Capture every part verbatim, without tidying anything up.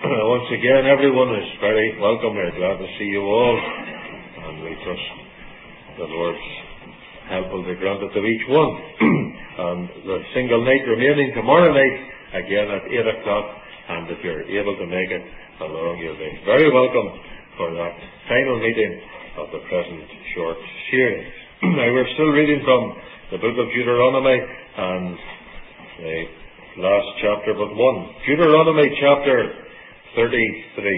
Once again, everyone is very welcome. We're glad to see you all, and we trust the Lord's help will be granted to each one. And the single night remaining tomorrow night, again at eight o'clock, and if you're able to make it along, you'll be very welcome for that final meeting of the present short series. Now, we're still reading from the book of Deuteronomy, and the last chapter but one. Deuteronomy chapter thirty-three.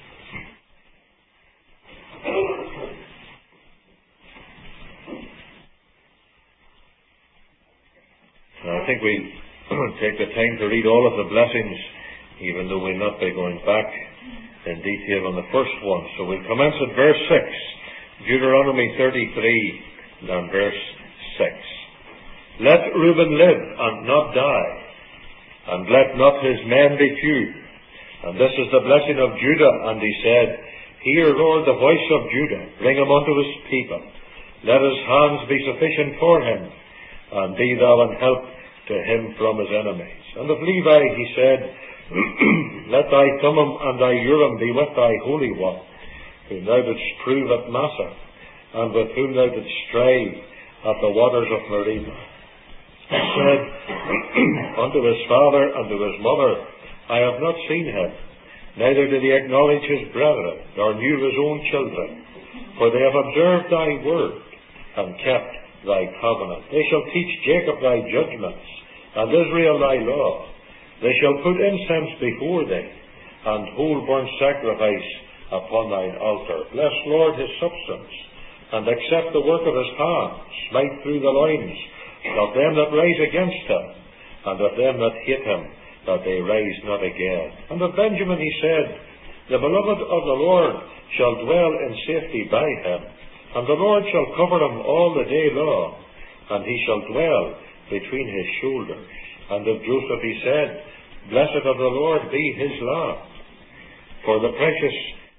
I think we take the time to read all of the blessings, even though we'll not be going back in detail on the first one. So we'll commence at verse six. Deuteronomy thirty-three and verse six. Let Reuben live and not die, and let not his men be few. And this is the blessing of Judah. And he said, Hear, Lord, the voice of Judah. Bring him unto his people. Let his hands be sufficient for him, and be thou an help to him from his enemies. And of Levi he said, Let thy Thummim and thy Urim be with thy Holy One, whom thou didst prove at Massah, and with whom thou didst strive at the waters of Meribah. He said unto his father and to his mother, I have not seen him, neither did he acknowledge his brethren, nor knew his own children. For they have observed thy word, and kept thy covenant. They shall teach Jacob thy judgments, and Israel thy law. They shall put incense before thee, and whole burnt sacrifice upon thine altar. Bless, Lord, his substance, and accept the work of his hands. Smite through the loins of them that rise against him, and of them that hate him, that they rise not again. And of Benjamin he said, The beloved of the Lord shall dwell in safety by him, and the Lord shall cover him all the day long, and he shall dwell between his shoulders. And of Joseph he said, Blessed of the Lord be his land, for the precious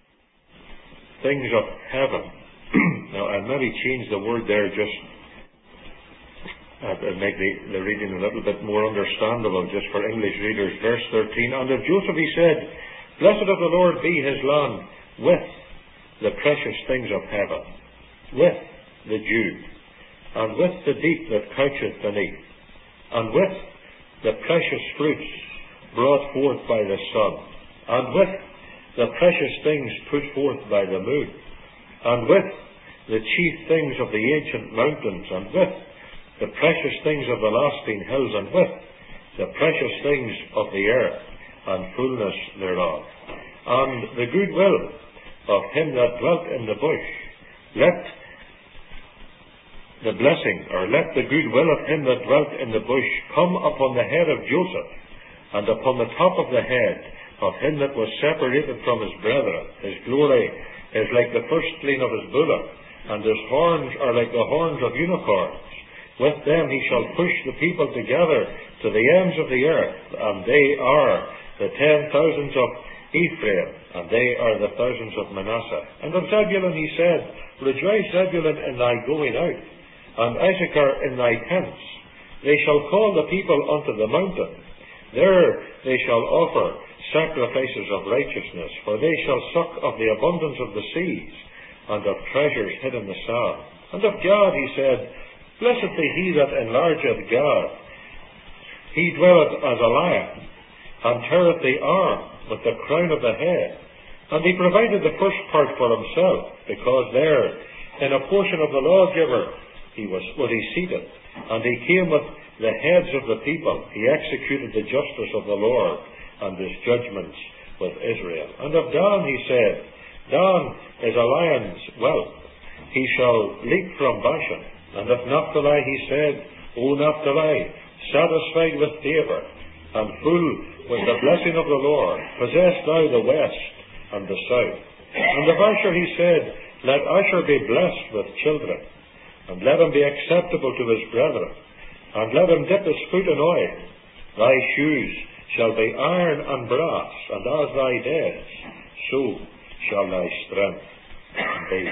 things of heaven. Now, I'll maybe change the word there just uh, to make the, the reading a little bit more understandable, just for English readers. Verse thirteen, And of Joseph he said, Blessed of the Lord be his land, with the precious things of heaven, with the dew, and with the deep that coucheth beneath, and with the precious fruits brought forth by the sun, and with the precious things put forth by the moon, and with the chief things of the ancient mountains, and with the precious things of the lasting hills, and with the precious things of the earth, and fullness thereof, and the goodwill of him that dwelt in the bush. Let the blessing, or let the goodwill of him that dwelt in the bush come upon the head of Joseph, and upon the top of the head of him that was separated from his brethren. His glory is like the firstling of his bullock, and his horns are like the horns of unicorns. With them he shall push the people together to the ends of the earth, and they are the ten thousands of Ephraim, and they are the thousands of Manasseh. And of Zebulun he said, Rejoice, Zebulun, in thy going out, and Issachar in thy tents. They shall call the people unto the mountain. There they shall offer sacrifices of righteousness, for they shall suck of the abundance of the seas, and of treasures hid in the sand. And of Gad he said, Blessed be he that enlargeth Gad. He dwelleth as a lion, and teareth the arm with the crown of the head. And he provided the first part for himself, because there, in a portion of the lawgiver, he was, was he seated, and he came with the heads of the people. He executed the justice of the Lord, and his judgments with Israel. And of Dan he said, Dan is a lion's whelp. He shall leap from Bashan. And of Naphtali he said, O Naphtali, satisfied with favour, and full with the blessing of the Lord, possess thou the west and the south. And of Asher he said, Let Asher be blessed with children, and let him be acceptable to his brethren, and let him dip his foot in oil. Thy shoes shall be iron and brass, and as thy days, so shall thy strength be.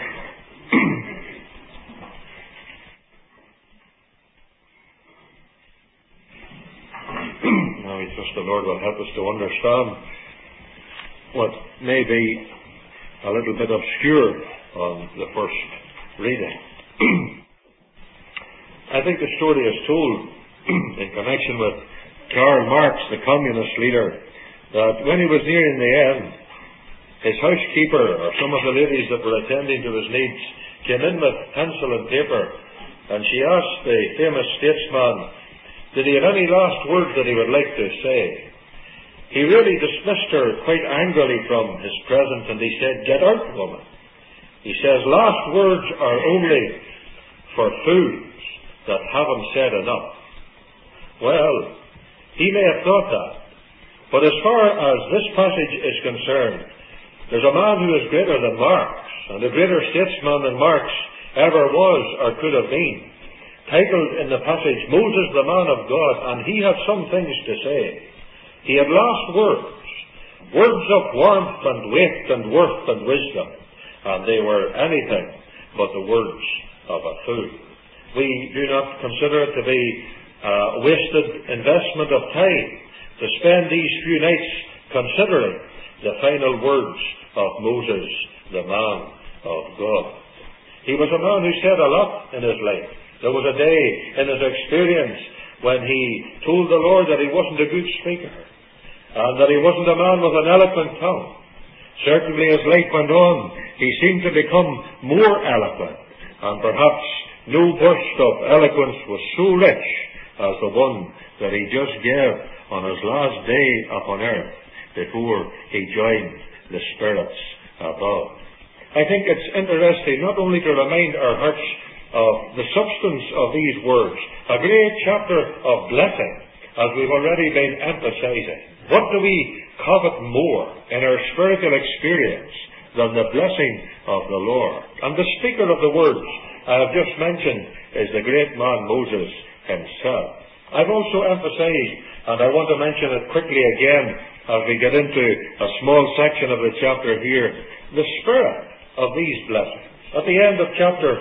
Now we trust the Lord will help us to understand what may be a little bit obscure on the first reading. I think the story is told in connection with Karl Marx, the communist leader, that when he was nearing the end, his housekeeper, or some of the ladies that were attending to his needs, came in with pencil and paper, and she asked the famous statesman, did he have any last words that he would like to say? He really dismissed her quite angrily from his presence, and he said, get out, woman. He says, last words are only for fools that haven't said enough. Well, he may have thought that, but as far as this passage is concerned, there's a man who is greater than Marx, and a greater statesman than Marx ever was or could have been, titled in the passage, Moses the man of God, and he had some things to say. He had last words, words of warmth and weight and worth and wisdom, and they were anything but the words of a fool. We do not consider it to be a wasted investment of time to spend these few nights considering the final words of Moses, the man of God. He was a man who said a lot in his life. There was a day in his experience when he told the Lord that he wasn't a good speaker, and that he wasn't a man with an eloquent tongue. Certainly as life went on, he seemed to become more eloquent, and perhaps no burst of eloquence was so rich as the one that he just gave on his last day upon earth before he joined the spirits above. I think it's interesting not only to remind our hearts of the substance of these words, a great chapter of blessing, as we've already been emphasizing. What do we covet more in our spiritual experience than the blessing of the Lord? And the speaker of the words I have just mentioned is the great man Moses himself. I've also emphasized, and I want to mention it quickly again as we get into a small section of the chapter here, the spirit of these blessings. At the end of chapter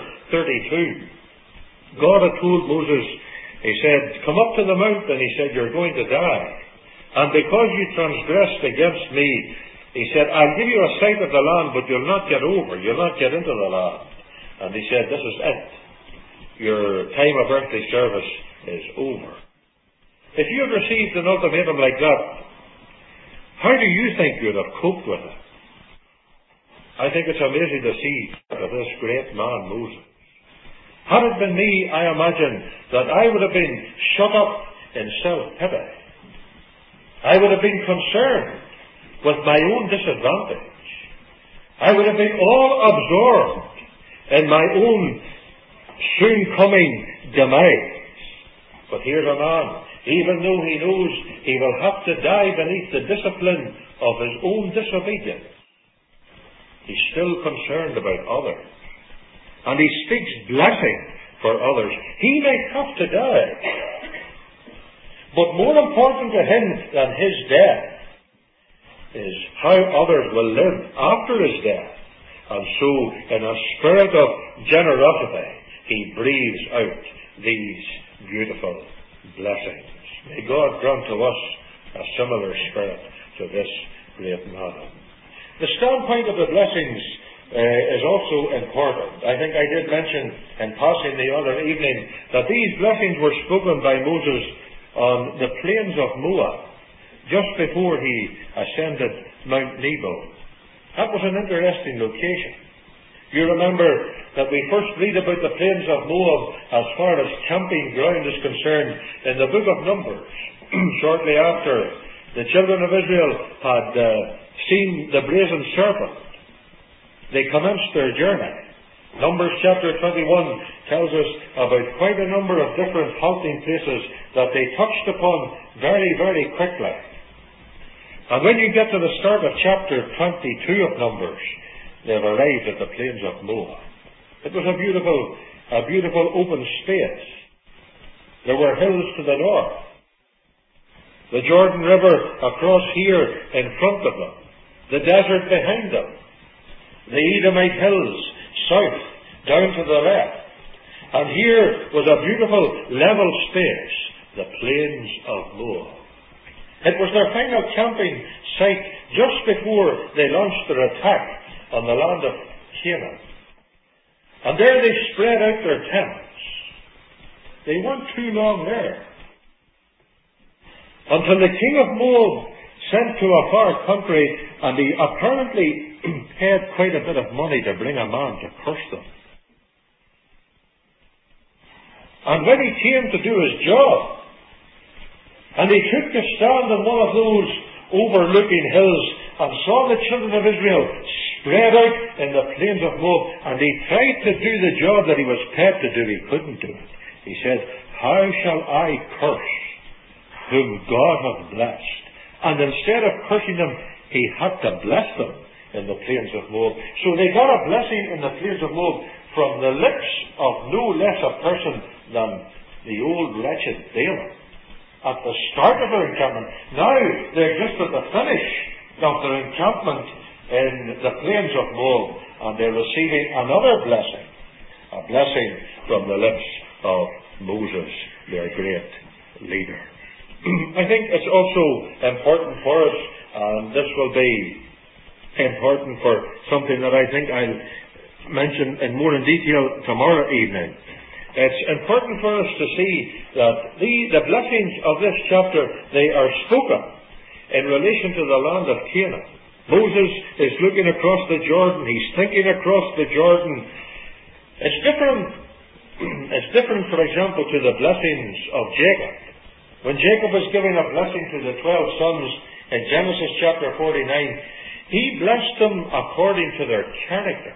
thirty-two, God had told Moses, he said, come up to the mountain, he said, you're going to die. And because you transgressed against me, he said, I'll give you a sight of the land, but you'll not get over, you'll not get into the land. And he said, this is it. Your time of earthly service is over. If you had received an ultimatum like that, how do you think you'd have coped with it? I think it's amazing to see that this great man, Moses. Had it been me, I imagine that I would have been shut up in self-pity. I would have been concerned with my own disadvantage. I would have been all absorbed in my own soon-coming demise. But here's a man, even though he knows he will have to die beneath the discipline of his own disobedience, he's still concerned about others. And he speaks blessing for others. He may have to die. But more important to him than his death is how others will live after his death. And so, in a spirit of generosity, he breathes out these beautiful blessings. May God grant to us a similar spirit to this great man. The standpoint of the blessings uh, is also important. I think I did mention in passing the other evening that these blessings were spoken by Moses on the plains of Moab, just before he ascended Mount Nebo. That was an interesting location. You remember that we first read about the plains of Moab as far as camping ground is concerned in the book of Numbers. Shortly after the children of Israel had uh, seen the brazen serpent, they commenced their journey. Numbers chapter twenty-one tells us about quite a number of different halting places that they touched upon very, very quickly. And when you get to the start of chapter twenty-two of Numbers, they've arrived at the plains of Moab. It was a beautiful, a beautiful open space. There were hills to the north. The Jordan River across here in front of them. The desert behind them. The Edomite hills south, down to the left. And here was a beautiful level space, the plains of Moab. It was their final camping site just before they launched their attack on the land of Canaan. And there they spread out their tents. They weren't too long there, until the king of Moab sent to a far country, and he apparently paid quite a bit of money to bring a man to curse them. And when he came to do his job, and he took a stand on one of those overlooking hills and saw the children of Israel spread out in the plains of Moab, and he tried to do the job that he was paid to do, he couldn't do it. He said, "How shall I curse whom God hath blessed?" And instead of cursing them, he had to bless them in the plains of Moab. So they got a blessing in the plains of Moab from the lips of no less a person than the old wretched Balaam at the start of their encampment. Now they're just at the finish of their encampment in the plains of Moab, and they're receiving another blessing, a blessing from the lips of Moses, their great leader. I think it's also important for us, and this will be important for something that I think I'll mention in more in detail tomorrow evening. It's important for us to see that the, the blessings of this chapter, they are spoken in relation to the land of Canaan. Moses is looking across the Jordan. He's thinking across the Jordan. It's different, it's different, for example, to the blessings of Jacob. When Jacob was giving a blessing to the twelve sons in Genesis chapter forty-nine, he blessed them according to their character,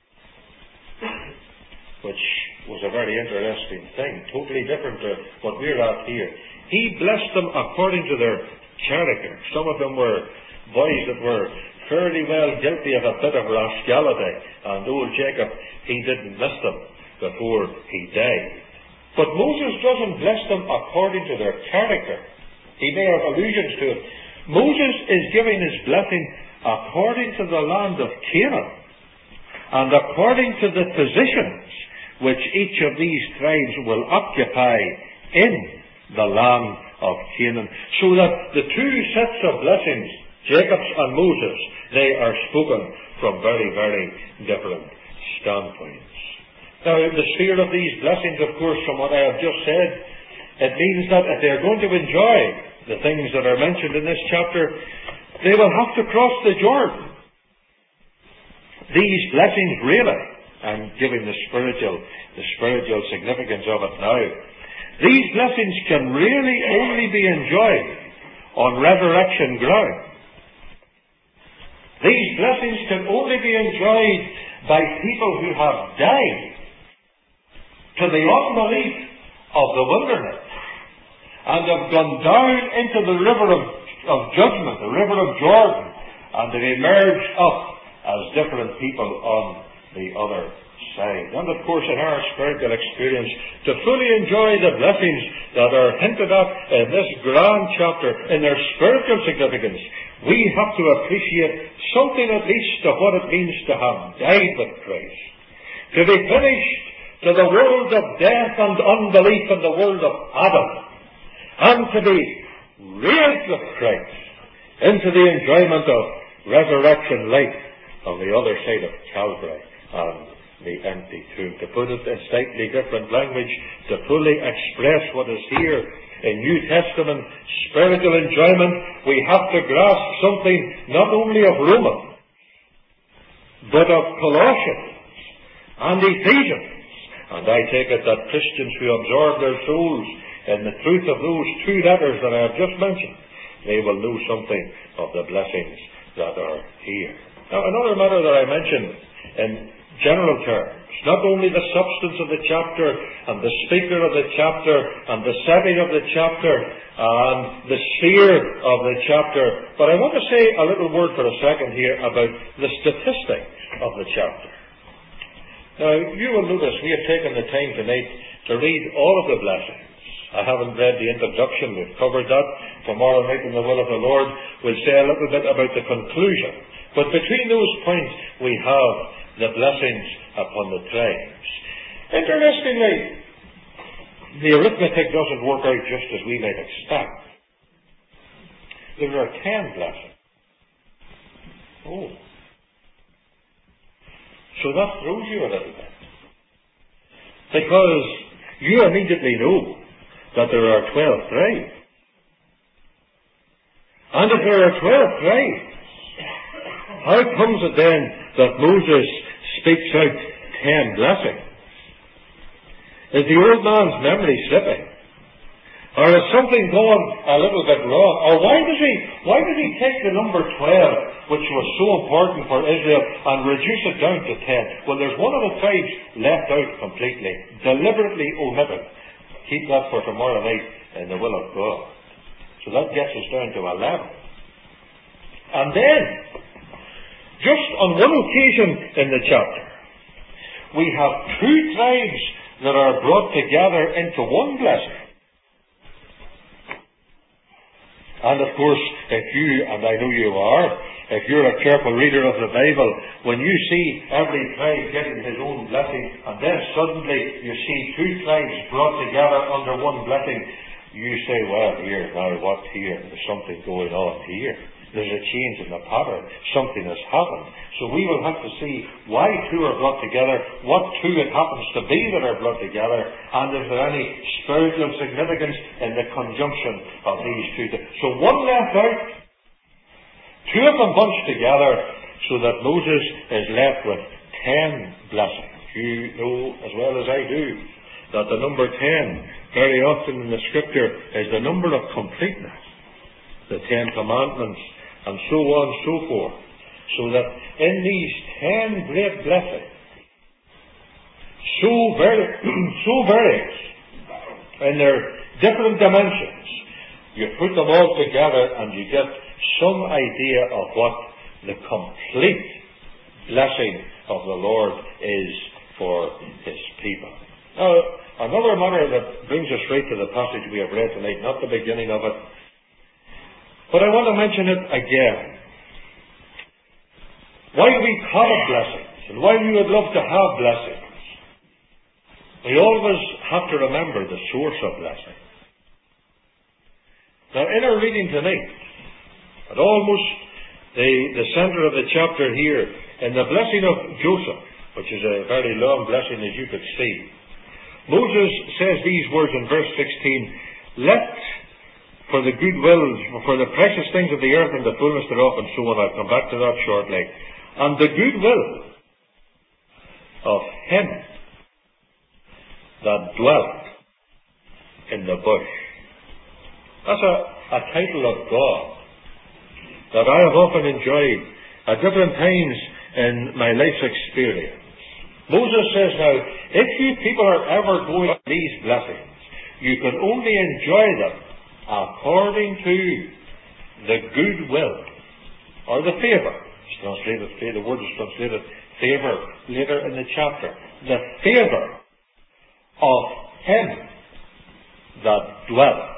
which was a very interesting thing, totally different to what we're at here. He blessed them according to their character. Some of them were boys that were fairly well guilty of a bit of rascality, and old Jacob, he didn't miss them before he died. But Moses doesn't bless them according to their character. He may have allusions to it. Moses is giving his blessing according to the land of Canaan, and according to the positions which each of these tribes will occupy in the land of Canaan. So that the two sets of blessings, Jacob's and Moses, they are spoken from very, very different standpoints. Now, the sphere of these blessings, of course, from what I have just said, it means that if they're going to enjoy the things that are mentioned in this chapter, they will have to cross the Jordan. These blessings really, I'm giving the spiritual, the spiritual significance of it now, these blessings can really only be enjoyed on resurrection ground. These blessings can only be enjoyed by people who have died to the unbelief of the wilderness and have gone down into the river of, of judgment, the river of Jordan, and have emerged up as different people on the other side. And of course, in our spiritual experience, to fully enjoy the blessings that are hinted at in this grand chapter, in their spiritual significance, we have to appreciate something at least of what it means to have died with Christ, to be finished to the world of death and unbelief in the world of Adam, and to be raised with Christ into the enjoyment of resurrection life on the other side of Calvary and the empty tomb. To put it in slightly different language, to fully express what is here in New Testament spiritual enjoyment, we have to grasp something not only of Romans, but of Colossians and Ephesians. And I take it that Christians who absorb their souls in the truth of those two letters that I have just mentioned, they will know something of the blessings that are here. Now, another matter that I mentioned in general terms, not only the substance of the chapter and the speaker of the chapter and the setting of the chapter and the sphere of the chapter, but I want to say a little word for a second here about the statistics of the chapter. Now, you will notice we have taken the time tonight to read all of the blessings. I haven't read the introduction, we've covered that. Tomorrow night, in the will of the Lord, we'll say a little bit about the conclusion. But between those points, we have the blessings upon the tribes. Interestingly, the arithmetic doesn't work out just as we might expect. there are ten blessings. Oh. So that throws you a little bit. Because you immediately know that there are twelve tribes. And if there are twelve tribes, how comes it then that Moses speaks out ten blessings? Is the old man's memory slipping? Or is something going a little bit wrong? Or why does he, why does he take the number twelve, which was so important for Israel, and reduce it down to ten? Well, there's one of the tribes left out completely, deliberately omitted. Keep that for tomorrow night in the will of God. So that gets us down to eleven. And then, just on one occasion in the chapter, we have two tribes that are brought together into one blessing. And of course, if you, and I know you are, if you're a careful reader of the Bible, when you see every tribe getting his own blessing, and then suddenly you see two tribes brought together under one blessing, you say, well, here, now what here? There's something going on here. There's a change in the pattern. Something has happened. So we will have to see why two are brought together, what two it happens to be that are brought together, and is there any spiritual significance in the conjunction of these two. So one left out, two of them bunched together, so that Moses is left with ten blessings. You know as well as I do that the number ten, very often in the Scripture, is the number of completeness. The Ten Commandments, and so on and so forth. So that in these ten great blessings, so very, so various in their different dimensions, you put them all together and you get some idea of what the complete blessing of the Lord is for His people. Now, another matter that brings us right to the passage we have read tonight, not the beginning of it, but I want to mention it again. Why we covet blessings, and why we would love to have blessings. We always have to remember the source of blessing. Now, in our reading tonight, at almost the, the centre of the chapter here, in the blessing of Joseph, which is a very long blessing as you could see, Moses says these words in verse sixteen, let for the good will, for the precious things of the earth and the fullness thereof, and so on. I'll come back to that shortly. And the good will of him that dwelt in the bush. That's a, a title of God that I have often enjoyed at different times in my life's experience. Moses says now, if you people are ever going to these blessings, you can only enjoy them according to the good will, or the favour. It's translated, the word is translated favour later in the chapter. The favour of him that dwelt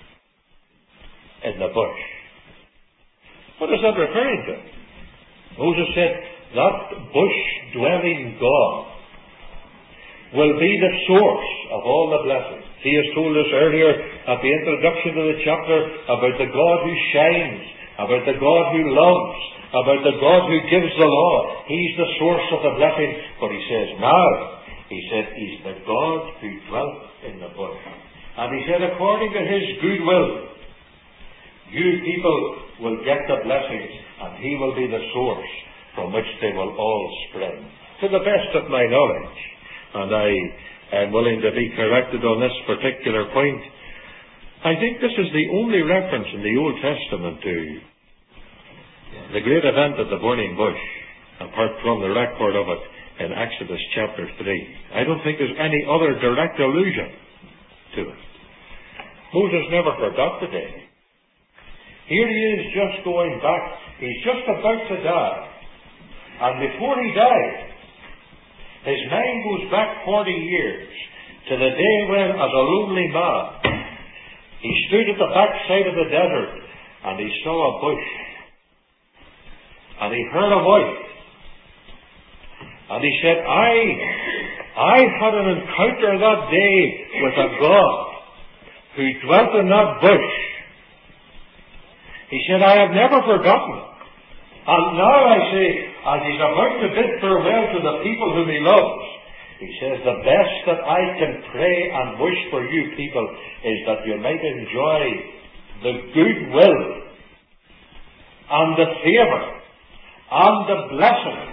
in the bush. What is that referring to? Moses said, that bush-dwelling God will be the source of all the blessings. He has told us earlier at the introduction to the chapter about the God who shines, about the God who loves, about the God who gives the law. He's the source of the blessing. But he says now, he said, he's the God who dwelt in the bush. And he said, according to his good will, you people will get the blessings, and he will be the source from which they will all spring. To the best of my knowledge, and I am willing to be corrected on this particular point, I think this is the only reference in the Old Testament to the great event of the burning bush, apart from the record of it in Exodus chapter three. I don't think there's any other direct allusion to it. Moses never forgot the day. Here he is just going back. He's just about to die. And before he died, his mind goes back forty years to the day when, as a lonely man, he stood at the backside of the desert and he saw a bush. And he heard a voice. And he said, I, I had an encounter that day with a God who dwelt in that bush. He said, I have never forgotten. And now I say, as he's about to bid farewell to the people whom he loves, he says, the best that I can pray and wish for you people is that you might enjoy the goodwill and the favour and the blessing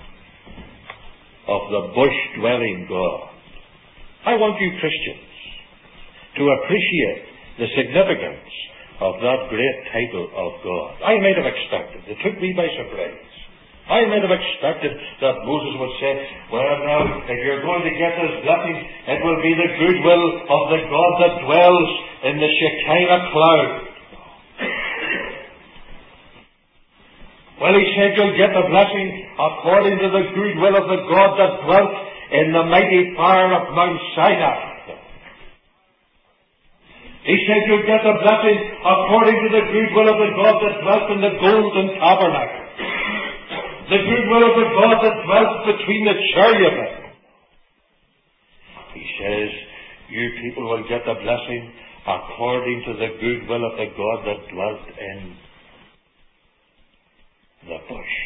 of the bush-dwelling God. I want you Christians to appreciate the significance of that great title of God. I might have expected, it took me by surprise, I might have expected that Moses would say, well now, if you're going to get this blessing, it will be the goodwill of the God that dwells in the Shekinah cloud. Well, he said you'll get the blessing according to the goodwill of the God that dwelt in the mighty fire of Mount Sinai. He said you'll get the blessing according to the goodwill of the God that dwelt in the golden tabernacle. The goodwill of the God that dwelt between the cherubim. He says, you people will get the blessing according to the goodwill of the God that dwelt in the bush.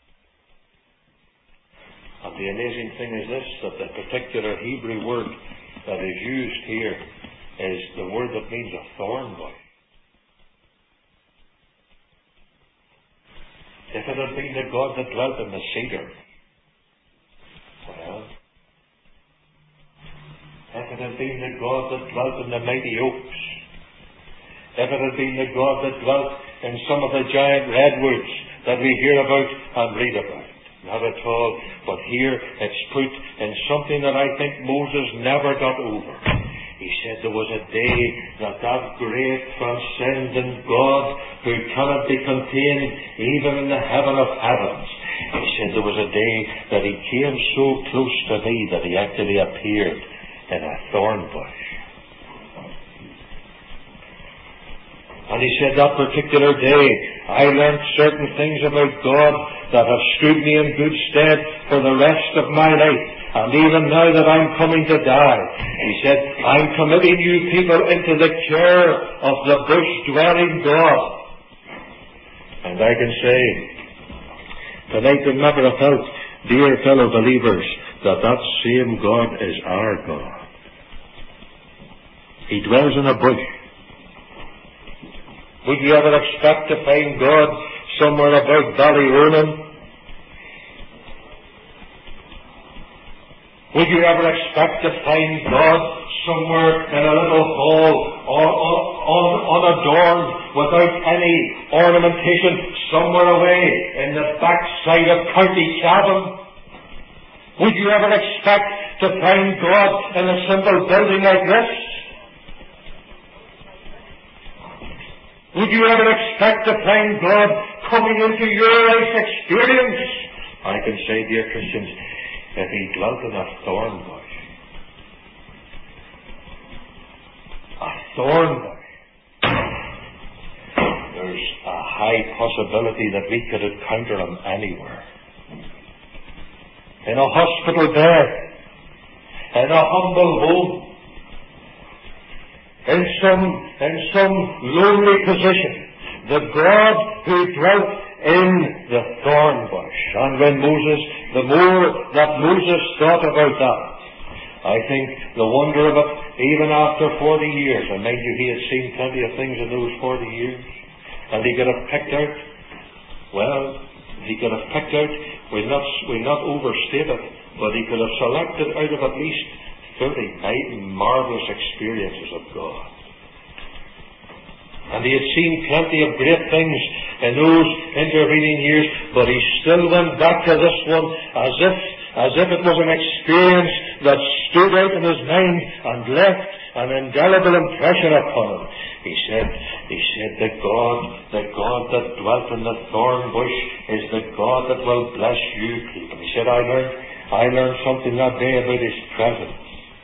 And the amazing thing is this, that the particular Hebrew word that is used here is the word that means a thorn bush. If it had been the God that dwelt in the cedar, well, if it had been the God that dwelt in the mighty oaks, if it had been the God that dwelt in some of the giant redwoods that we hear about and read about, not at all. But here it's put in something that I think Moses never got over. He said there was a day that that great transcendent God who cannot be contained even in the heaven of heavens, he said there was a day that he came so close to me that he actually appeared in a thorn bush. And he said that particular day I learned certain things about God that have stood me in good stead for the rest of my life. And even now that I'm coming to die, he said, I'm committing you people into the care of the bush-dwelling God. And I can say, tonight in matter of fact, dear fellow believers, that that same God is our God. He dwells in a bush. Would you ever expect to find God somewhere about Ballyonan? Would you ever expect to find God somewhere in a little hall or un, unadorned without any ornamentation somewhere away in the backside of County Cavan? Would you ever expect to find God in a simple building like this? Would you ever expect to find God coming into your life experience? I can say, dear Christians, if he dwelt in a thorn bush, a thorn bush, there's a high possibility that we could encounter him anywhere. In a hospital bed, in a humble home, in some, in some lonely position, the God who dwelt in the thorn bush. And when Moses, the more that Moses thought about that, I think the wonder of it, even after forty years, and mind you, he had seen plenty of things in those forty years, and he could have picked out, well, he could have picked out, we'll not, we'll not overstate it, but he could have selected out of at least thirty marvelous experiences of God. And he had seen plenty of great things in those intervening years, but he still went back to this one as if, as if it was an experience that stood out in his mind and left an indelible impression upon him. He said, he said, the God, the God that dwelt in the thorn bush is the God that will bless you people. He said, I learned, I learned something that day about his presence.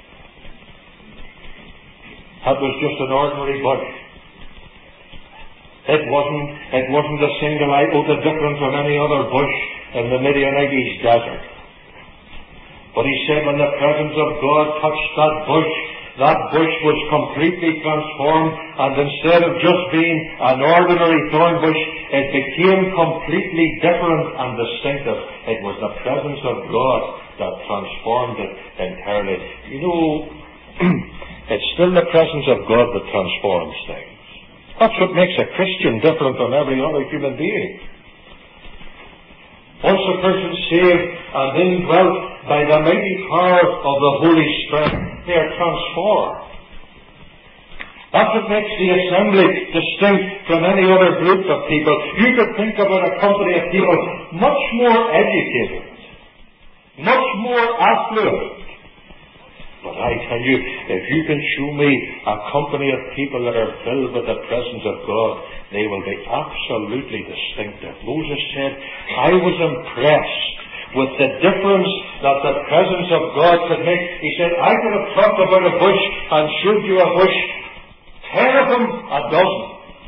That was just an ordinary bush. It wasn't, it wasn't a single iota different from any other bush in the Midianites desert. But he said when the presence of God touched that bush, that bush was completely transformed, and instead of just being an ordinary thorn bush, it became completely different and distinctive. It was the presence of God that transformed it entirely. You know, it's still the presence of God that transforms things. That's what makes a Christian different from every other human being. Once a person saved and indwelt by the mighty power of the Holy Spirit, they are transformed. That's what makes the assembly distinct from any other group of people. You could think about a company of people much more educated, much more affluent. But I tell you, if you can show me a company of people that are filled with the presence of God, they will be absolutely distinctive. Moses said, I was impressed with the difference that the presence of God could make. He said, I could have talked about a bush and showed you a bush, ten of them, a dozen.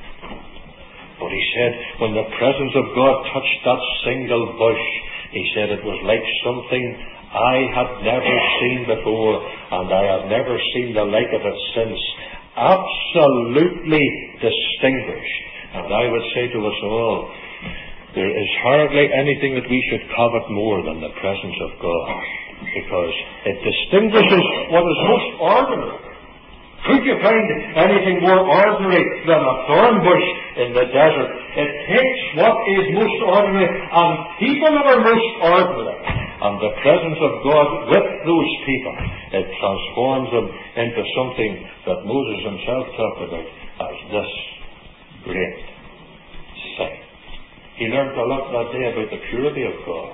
But he said, when the presence of God touched that single bush, he said it was like something I had never seen before, and I have never seen the like of it since. Absolutely distinguished. And I would say to us all, there is hardly anything that we should covet more than the presence of God, because it distinguishes what is most ordinary. Could you find anything more ordinary than a thorn bush in the desert? It takes what is most ordinary and people that are most ordinary, and the presence of God with those people, it transforms them into something that Moses himself talked about as this great sight. He learned a lot that day about the purity of God.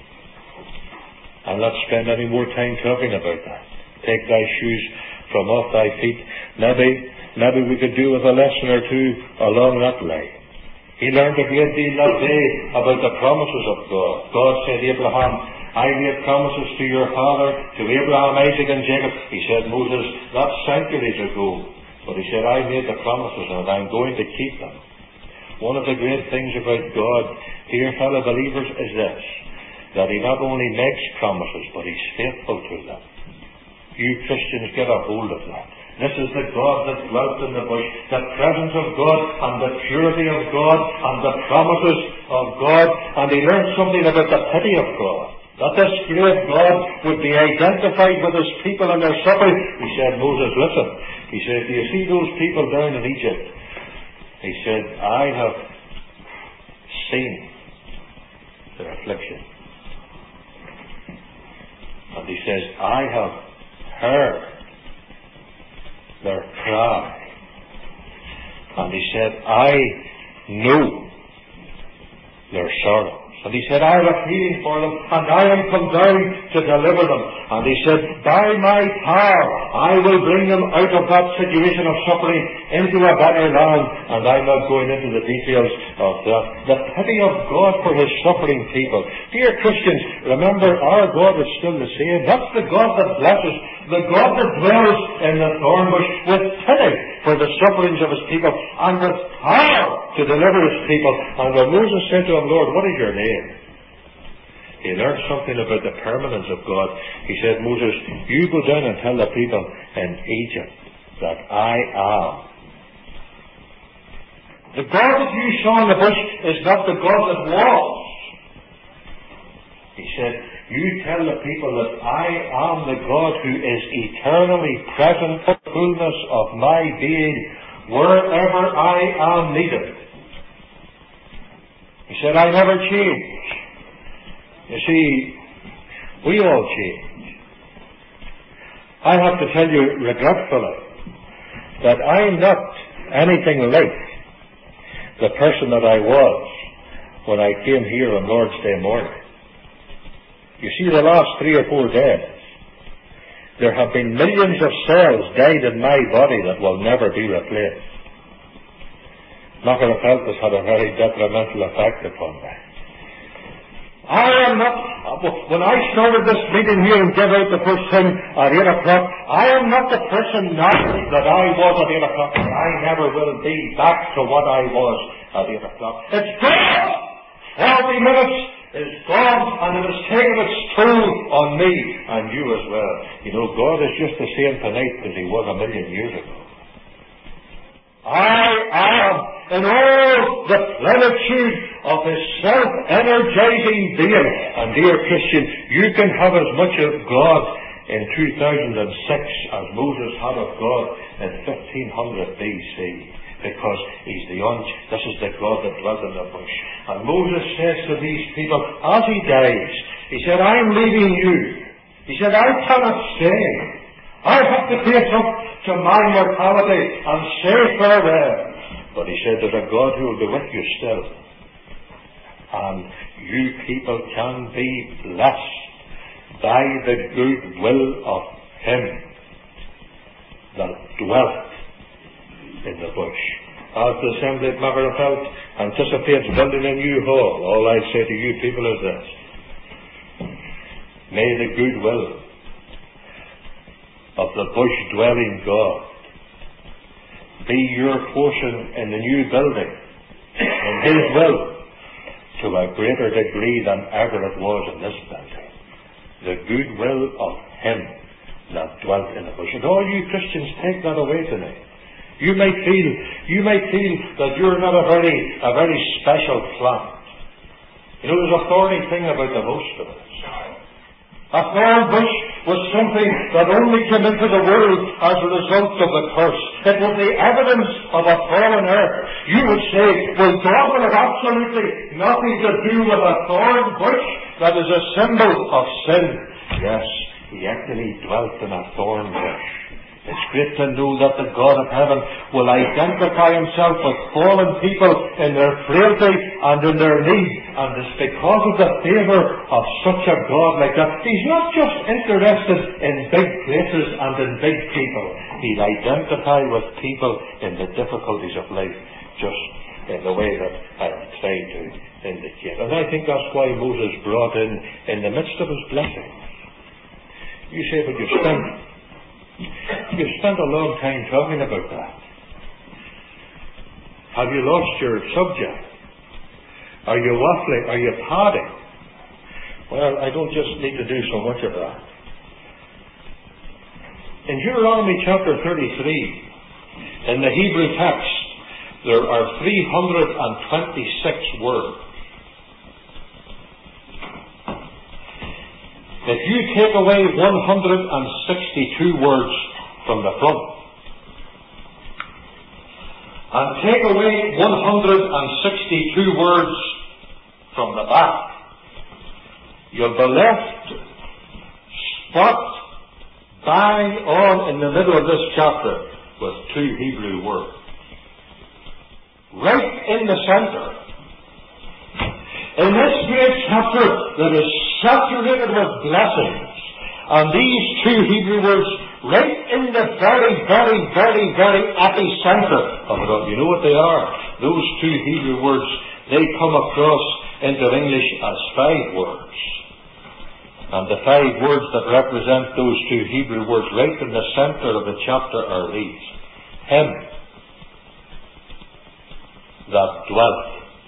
I'll not spend any more time talking about that. Take thy shoes from off thy feet. Maybe, maybe we could do with a lesson or two along that line. He learned a great deal that day about the promises of God. God said, Abraham, I made promises to your father, to Abraham, Isaac, and Jacob. He said, Moses, that's centuries ago. But he said, I made the promises and I'm going to keep them. One of the great things about God, dear fellow believers, is this, that he not only makes promises, but he's faithful to them. You Christians get a hold of that. This is the God that dwelt in the bush, the presence of God and the purity of God and the promises of God. And he learned something about the pity of God, that this great God would be identified with his people and their suffering. He said, Moses, listen. He said, do you see those people down in Egypt? He said, I have seen their affliction. And he says, I have heard their cry. And he said, I know their sorrows. And he said, I have a healing for them, and I am come down to deliver them. And he said, by my power, I will bring them out of that situation of suffering into a better land. And I'm not going into the details of that. The pity of God for his suffering people. Dear Christians, remember, our God is still the same. That's the God that blesses, the God that dwells in the thorn bush with pity for the sufferings of his people, and with power to deliver his people. And when Moses said to him, Lord, what is your name? He learned something about the permanence of God. He said, Moses, you go down and tell the people in Egypt that I am. The God that you saw in the bush is not the God that was. He said, you tell the people that I am the God who is eternally present in the fullness of my being wherever I am needed. He said, I never change. You see, we all change. I have to tell you regretfully that I'm not anything like the person that I was when I came here on Lord's Day morning. You see, the last three or four days, there have been millions of cells died in my body that will never be replaced. Nothing else has had a very detrimental effect upon me. I am not, when I started this meeting here and gave out the first thing at eight o'clock, I am not the person now that I was at eight o'clock. I never will be back to what I was at eight o'clock. It's forty minutes is gone, and it has taken its toll on me and you as well. You know, God is just the same tonight as He was a million years ago. I am in all the plenitude of His self-energizing being. And dear Christian, you can have as much of God in two thousand six as Moses had of God in fifteen hundred B C. Because He's the un- this is the God that dwelt in the bush. And Moses says to these people, as he dies, he said, I'm leaving you. He said, I cannot stay. I have to face up to my mortality and say farewell. But he said, there's a God who will be with you still. And you people can be blessed by the good will of Him that dwelt in the bush. As the Assembly at Magherafelt anticipates building a new hall, all I say to you people is this: may the good will of the bush dwelling God be your portion in the new building, in His will, to a greater degree than ever it was in this building. The good will of Him that dwelt in the bush. And all you Christians, take that away tonight. You may feel, you may feel that you're not a very, a very special plant. You know, there's a thorny thing about the most of us. A thorn bush was something that only came into the world as a result of the curse. It was the evidence of a fallen earth. You would say, well, God will have absolutely nothing to do with a thorn bush that is a symbol of sin. Yes, He actually dwelt in a thorn bush. It's great to know that the God of heaven will identify Himself with fallen people in their frailty and in their need. And it's because of the favour of such a God like that. He's not just interested in big places and in big people. He'll identify with people in the difficulties of life, just in the way that I've tried to indicate. And I think that's why Moses brought in, in the midst of his blessing. You say, but you spent You spent a long time talking about that. Have you lost your subject? Are you waffling? Are you padding? Well, I don't just need to do so much of that. In Deuteronomy chapter thirty-three, in the Hebrew text, there are three hundred twenty-six words. If you take away one hundred sixty-two words from the front, and take away one hundred sixty-two words from the back, you'll be left spot bang on in the middle of this chapter with two Hebrew words. Right in the center. In this great chapter that is saturated with blessings, and these two Hebrew words right in the very, very, very, very epicenter of it all. You know what they are? Those two Hebrew words, they come across into English as five words. And the five words that represent those two Hebrew words right in the center of the chapter are these: Him that dwelt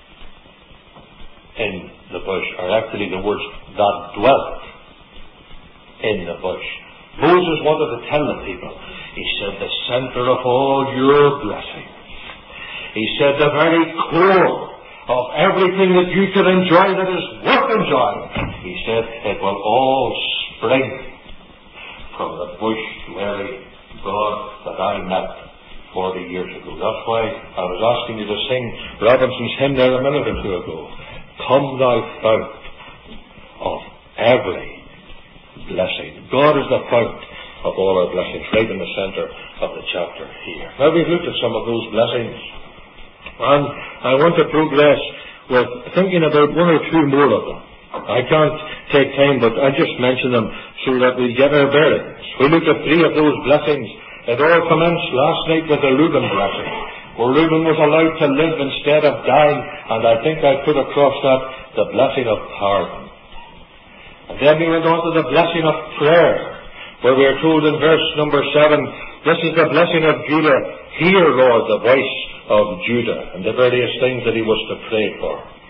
in the bush, or actually the words that dwelt in the bush. Moses wanted to tell the people, he said, the center of all your blessings. He said the very core of everything that you can enjoy that is worth enjoying. He said it will all spring from the bush-dwelling God that I met forty years ago. That's why I was asking you to sing Robinson's hymn there a minute or two ago. Come thou fount of every blessing. God is the fount of all our blessings, right in the center of the chapter here. Now we've looked at some of those blessings, and I want to progress with thinking about one or two more of them. I can't take time, but I just mention them so that we get our bearings. We looked at three of those blessings. It all commenced last night with the Reuben blessing, where Reuben was allowed to live instead of dying, and I think I put across that the blessing of pardon. And then we went on to the blessing of prayer, where we are told in verse number seven, this is the blessing of Judah. Hear, Lord, the voice of Judah, and the various things that he was to pray for.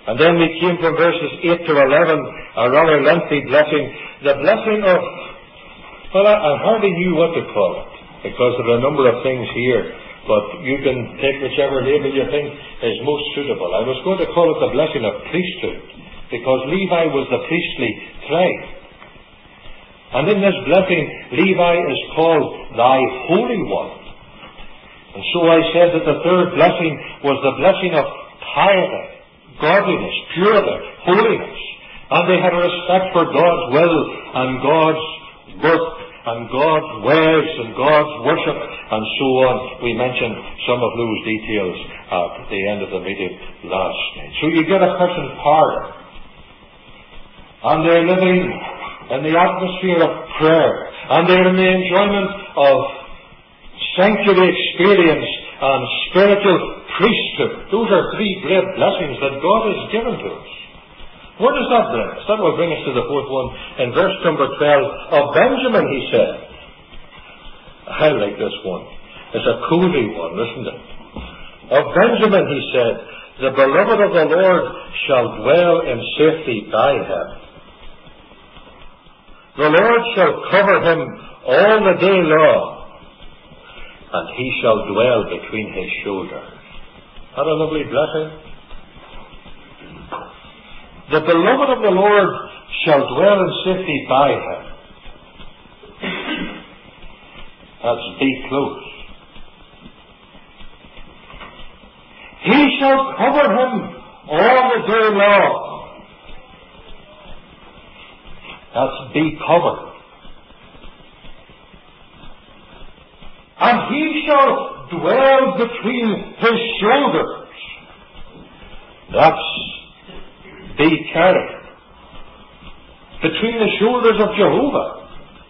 And then we came from verses eight to eleven, a rather lengthy blessing. The blessing of, well, I, I hardly knew what to call it, because there are a number of things here, but you can take whichever label you think is most suitable. I was going to call it the blessing of priesthood, because Levi was the priestly tribe. And in this blessing, Levi is called thy Holy One. And so I said that the third blessing was the blessing of piety, godliness, purity, holiness. And they had a respect for God's will and God's work and God's ways and God's worship and so on. We mentioned some of those details at the end of the meeting last night. So you get a person pardon. And they're living in the atmosphere of prayer. And they're in the enjoyment of sanctuary experience and spiritual priesthood. Those are three great blessings that God has given to us. Where does that bring us? That will bring us to the fourth one. In verse number twelve, of Benjamin he said, I like this one. It's a cozy one, isn't it? Of Benjamin he said, the beloved of the Lord shall dwell in safety by him. The Lord shall cover him all the day long, and he shall dwell between his shoulders. What a lovely blessing. The beloved of the Lord shall dwell in safety by him. That's be close. He shall cover him all the day long. That's be covered. And he shall dwell between his shoulders. That's be carried between the shoulders of Jehovah.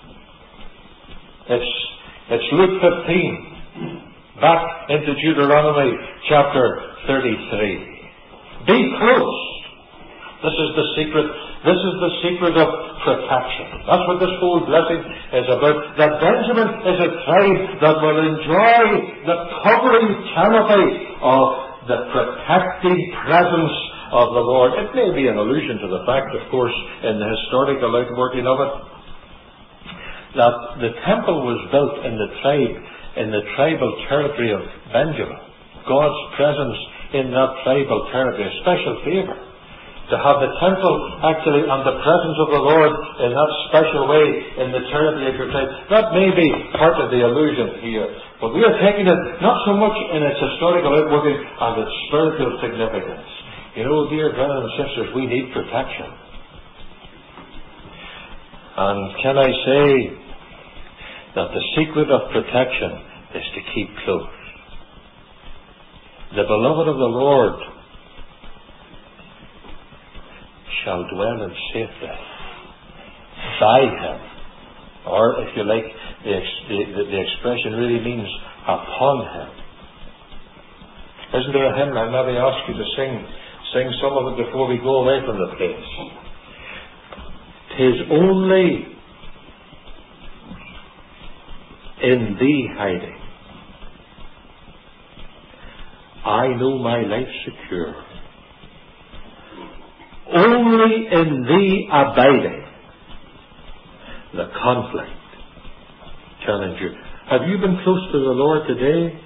It's, it's Luke fifteen, back into Deuteronomy chapter thirty-three. Be close. This is the secret. This is the secret of protection. That's what this whole blessing is about. That Benjamin is a tribe that will enjoy the covering canopy of the protecting presence of the Lord. It may be an allusion to the fact, of course, in the historical outworking of it, that the temple was built in the tribe, in the tribal territory of Benjamin. God's presence in that tribal territory, a special favour. To have the temple actually and the presence of the Lord in that special way in the territory of your tribe. That may be part of the allusion here. But we are taking it not so much in its historical outworking and its spiritual significance. You know, dear brothers and sisters, we need protection. And can I say that the secret of protection is to keep close. The beloved of the Lord shall dwell in safety by him. Or, if you like, the, the, the expression really means upon him. Isn't there a hymn? I'll maybe ask you to sing Sing some of it before we go away from the place. 'Tis only in thee hiding I know my life secure. Only in thee abiding the conflict can endure. Have you been close to the Lord today?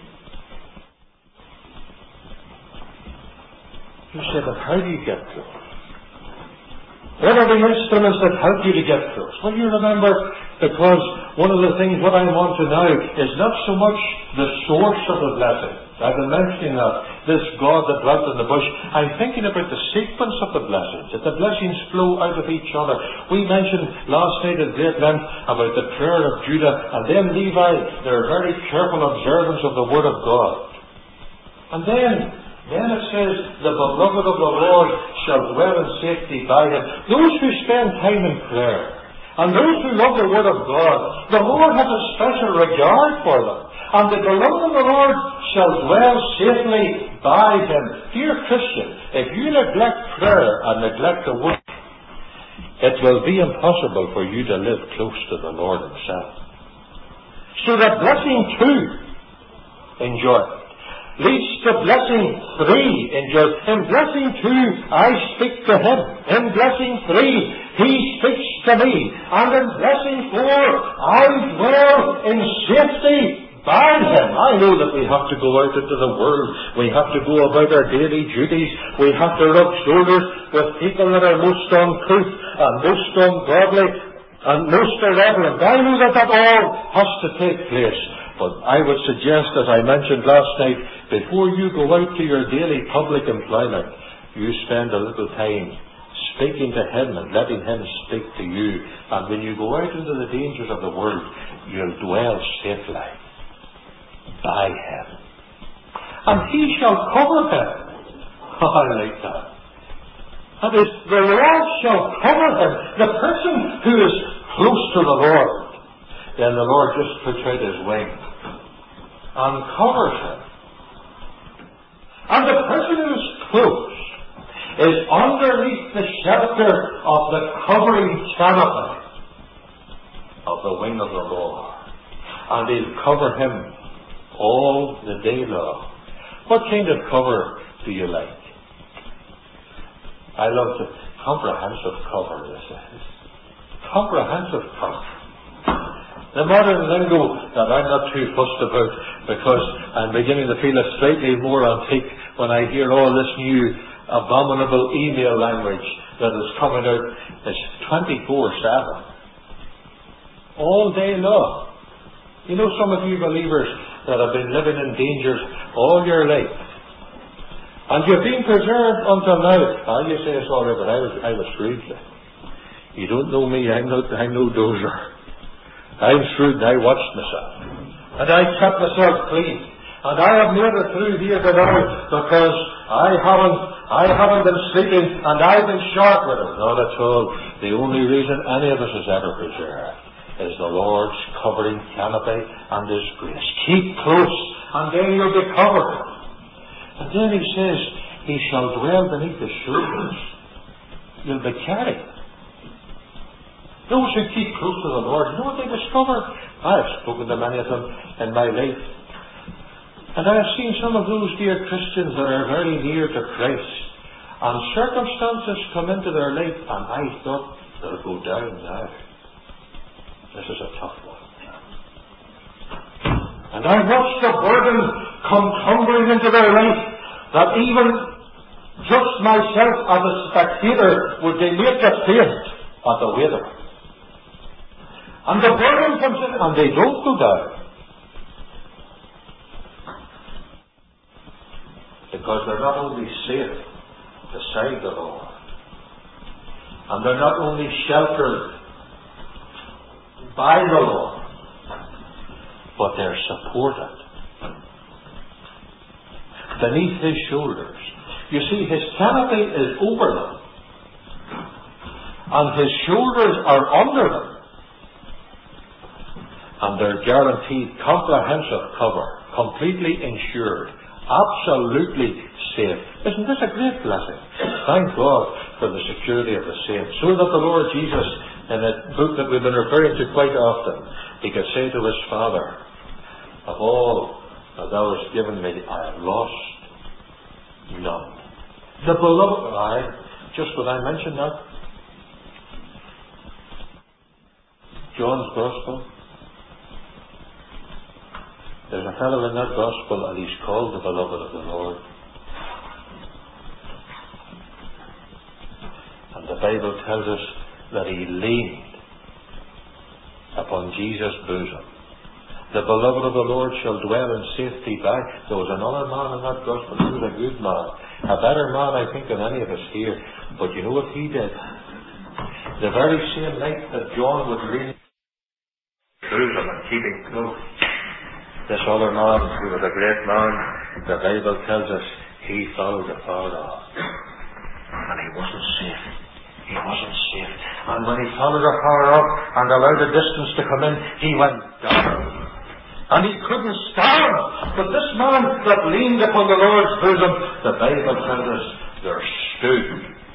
You say, but how do you get close? What are the instruments that help you to get close? Well, you remember, because one of the things what I want to know is not so much the source of the blessing. I've been mentioning that, this God that dwelt in the bush. I'm thinking about the sequence of the blessings, that the blessings flow out of each other. We mentioned last night at great length about the prayer of Judah, and then Levi, their very careful observance of the Word of God. And then Then it says, the beloved of the Lord shall dwell in safety by him. Those who spend time in prayer, and those who love the Word of God, the Lord has a special regard for them. And the beloved of the Lord shall dwell safely by him. Dear Christian, if you neglect prayer and neglect the Word, it will be impossible for you to live close to the Lord himself. So that blessing too, enjoy it. leads to blessing three angels. In blessing two, I speak to him. In blessing three, he speaks to me. And in blessing four, I dwell in safety by him. I know that we have to go out into the world. We have to go about our daily duties. We have to rub shoulders with people that are most uncouth and most ungodly and most irreverent. I know that that all has to take place. But I would suggest, as I mentioned last night, before you go out to your daily public employment, you spend a little time speaking to him and letting him speak to you. And when you go out into the dangers of the world, you'll dwell safely by him. And he shall cover him. Oh, I like that. That is, the Lord shall cover him. The person who is close to the Lord, then the Lord just puts out his wing and covers him. And the person who is close is underneath the shelter of the covering canopy of the wing of the Lord. And he'll cover him all the day long. What kind of cover do you like? I love the comprehensive cover, this is. Comprehensive cover. The modern lingo that I'm not too fussed about, because I'm beginning to feel it slightly more antique when I hear all this new abominable email language that is coming out. It's twenty-four seven. All day long. You know, some of you believers that have been living in dangers all your life, and you've been preserved until now. Ah, you say it's all right, but I was, I was shrewd. You don't know me. I'm not. I'm no dozer. I'm shrewd. And I watched myself, and I kept myself clean, and I have made it through here today because I haven't. I haven't been sleeping, and I've been sharp with it. Not at all. The only reason any of us is ever preserved is the Lord's covering canopy and His grace. Keep close, and then you'll be covered. And then he says, he shall dwell beneath His shoulders. You'll be carried. Those who keep close to the Lord, you know what they discover? I have spoken to many of them in my life. And I have seen some of those dear Christians that are very near to Christ. And circumstances come into their life, and I thought they'll go down now. This is a tough one. And I watched the burden come tumbling into their life, that even just myself as a spectator would be made to faint at the weight of it. And the burden comes in, and they don't go down. Because they're not only safe beside the Lord, and they're not only sheltered by the Lord, but they're supported beneath His shoulders. You see, His canopy is over them, and His shoulders are under them, and they're guaranteed comprehensive cover, completely insured, absolutely safe. Isn't this a great blessing? Thank God for the security of the saints, so that the Lord Jesus, in a book that we've been referring to quite often, He could say to His Father, of all that Thou hast given me, I have lost none. The beloved, I, just when I mentioned that, John's Gospel, there's a fellow in that Gospel, and he's called the beloved of the Lord. And the Bible tells us that he leaned upon Jesus' bosom. The beloved of the Lord shall dwell in safety by. There was another man in that Gospel. He was a good man. A better man, I think, than any of us here. But you know what he did? The very same night that John was leaning bosom and keeping close, this other man, who was a great man, the Bible tells us, he followed afar off. And he wasn't safe. He wasn't safe. And when he followed afar off and allowed the distance to come in, he went down. And he couldn't stand. But this man that leaned upon the Lord's bosom, the Bible tells us, there stood.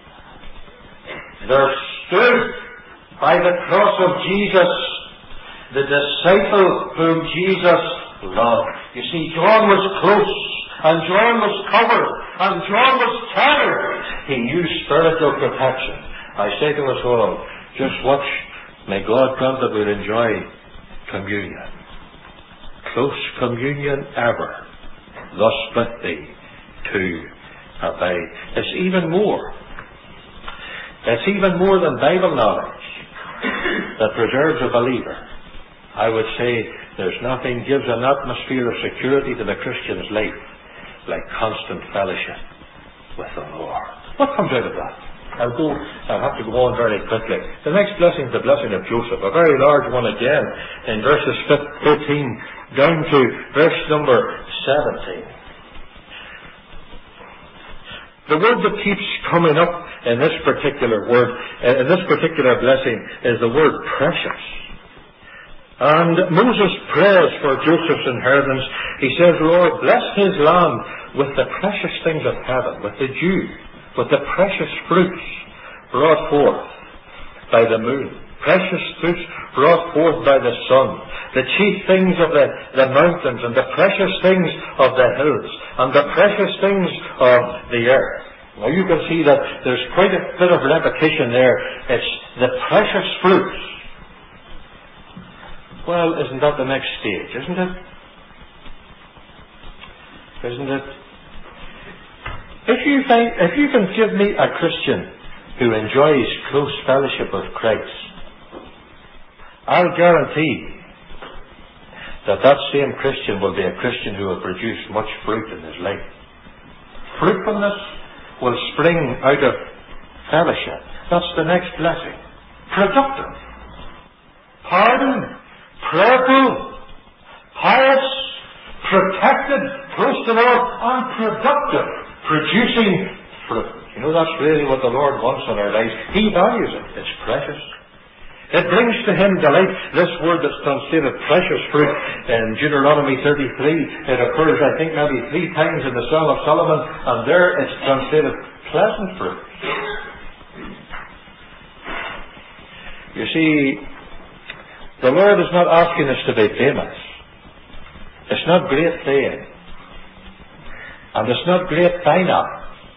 There stood by the cross of Jesus, the disciple whom Jesus loved. You see, John was close, and John was covered, and John was carried. He used spiritual protection. I say to us all, just watch. May God grant that we'll enjoy communion. Close communion ever. Thus with thee to abide. It's even more. It's even more than Bible knowledge that preserves a believer. I would say there's nothing gives an atmosphere of security to the Christian's life like constant fellowship with the Lord. What comes out of that? I'll go, I'll have to go on very quickly. The next blessing is the blessing of Joseph, a very large one again, in verses thirteen down to verse number seventeen. The word that keeps coming up in this particular word, in this particular blessing, is the word precious. And Moses prays for Joseph's inheritance. He says, Lord, bless his land with the precious things of heaven, with the dew, with the precious fruits brought forth by the moon, precious fruits brought forth by the sun, the chief things of the, the mountains, and the precious things of the hills, and the precious things of the earth. Now you can see that there's quite a bit of repetition there. It's the precious fruits. Well, isn't that the next stage, isn't it? Isn't it? If you find, if you can give me a Christian who enjoys close fellowship with Christ, I'll guarantee that that same Christian will be a Christian who will produce much fruit in his life. Fruitfulness will spring out of fellowship. That's the next blessing. Productive. Pardon. Prayerful. Pious. Protected. Close to the Lord. And productive. Producing fruit. You know, that's really what the Lord wants in our lives. He values it. It's precious. It brings to him delight. This word that's translated precious fruit in Deuteronomy thirty-three, it occurs, I think, maybe three times in the Song of Solomon, and there it's translated pleasant fruit. You see, the Lord is not asking us to be famous. It's not great fame. And it's not great finance.